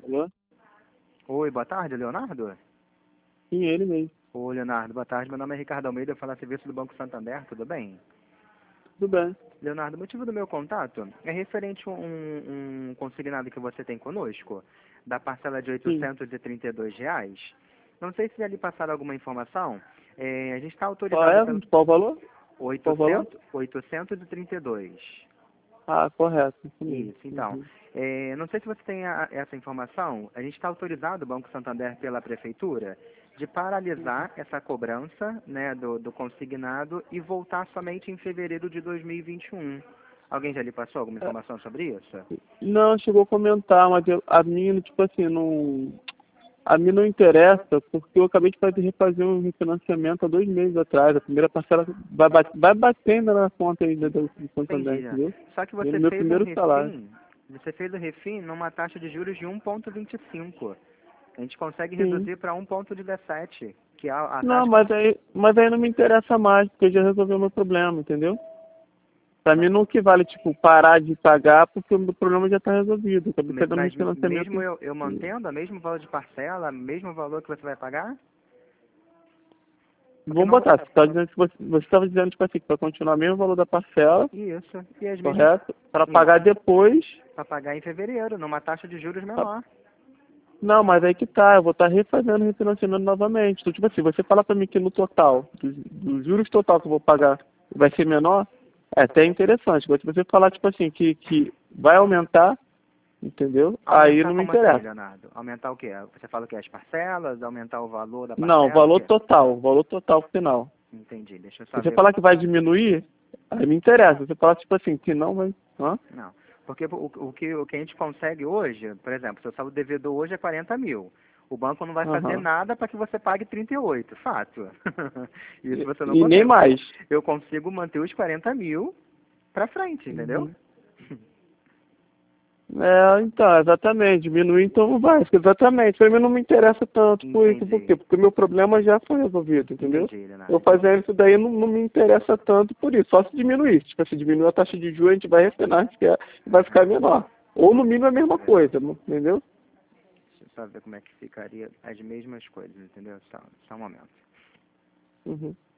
Alô? Oi, boa tarde, Leonardo? Sim, ele mesmo. Oi, Leonardo, boa tarde. Meu nome é Ricardo Almeida, eu falo a serviço do Banco Santander, tudo bem? Tudo bem. Leonardo, o motivo do meu contato é referente a um consignado que você tem conosco, da parcela de R$ Sim. 832. Não sei se já lhe passaram alguma informação. A gente está Qual autorizado é? pelo Qual o valor? Qual o valor? 832. Ah, correto. Isso mesmo. Isso, então. Uhum. Não sei se você tem essa informação, a gente está autorizado, o Banco Santander, pela Prefeitura, de paralisar essa cobrança, né, do consignado e voltar somente em fevereiro de 2021. Alguém já lhe passou alguma É, informação sobre isso? não, chegou a comentar, mas a mim, tipo assim, não. A mim não interessa, porque eu acabei de refazer um refinanciamento há 2 meses atrás. A primeira parcela vai batendo na conta ainda do Santander, Entendi. entendeu? Só que E você no meu fez um primeiro salário. refim, numa taxa de juros de 1,25. A gente consegue Sim. reduzir para 1,17, que é a Não, taxa. mas aí não me interessa mais, porque eu já resolvi o meu problema, entendeu? Pra mim não que vale, tipo, parar de pagar porque o meu problema já está resolvido. Eu acabei pegando um Mas refinanciamento mesmo eu mantendo o mesmo valor de parcela, mesmo valor que você vai pagar? Porque vamos não. botar, você está dizendo que você estava dizendo, tipo assim, que vai continuar o mesmo valor da parcela, Isso. E as mesmas. correto? Para Isso. pagar depois. Para pagar em fevereiro, numa taxa de juros pra- menor. Não, mas aí que tá, eu vou estar refazendo o refinanciamento novamente. Então, tipo assim, você fala para mim que no total, dos juros total que eu vou pagar vai ser menor, é até interessante. Agora, se você falar, tipo assim, que vai aumentar, entendeu? Aí Aumentar não me como assim, interessa. Leonardo? Aumentar o quê? Você fala o quê? As parcelas? Aumentar o valor da Não, parcela? O quê? valor total final. Entendi. Deixa eu Se só você ver. falar que vai diminuir, aí me interessa. Se você falar, tipo assim, que não vai. Hã? Não. Porque o que a gente consegue hoje, por exemplo, seu saldo devedor hoje é 40 mil. O banco não vai fazer Aham. nada para que você pague 38, fato. Isso você não E nem consegue. mais. Eu consigo manter os 40 mil para frente, entendeu? Uhum. É, então, exatamente. Diminuir, então não vai. Exatamente. Pra mim não me interessa tanto por isso. Por Entendi. quê? Porque o meu problema já foi resolvido, entendeu? Entendi, Eu Leonardo. fazendo isso daí não me interessa tanto por isso. Só se diminuir. Tipo, se diminuir a taxa de juros, a gente vai refinar, a gente vai ficar menor. Ou no mínimo é a mesma coisa, entendeu? Deixa eu só ver como é que ficaria as mesmas coisas, entendeu? Só um momento. Uhum.